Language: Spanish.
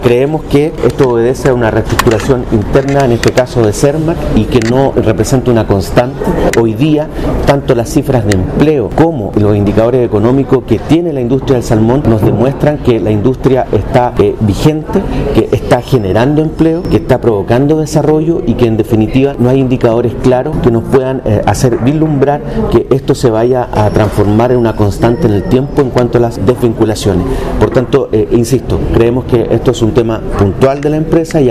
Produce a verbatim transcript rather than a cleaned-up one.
Creemos que esto obedece a una reestructuración interna, en este caso de Cermaq, y que no representa una constante. Hoy día, tanto las cifras de empleo como los indicadores económicos que tiene la industria del salmón nos demuestran que la industria está eh, vigente, que está generando empleo, que está provocando desarrollo y que en definitiva no hay indicadores claros que nos puedan eh, hacer vislumbrar que esto se vaya a transformar en una constante en el tiempo en cuanto a las desvinculaciones. Por tanto, eh, insisto, creemos que esto es un tema puntual de la empresa y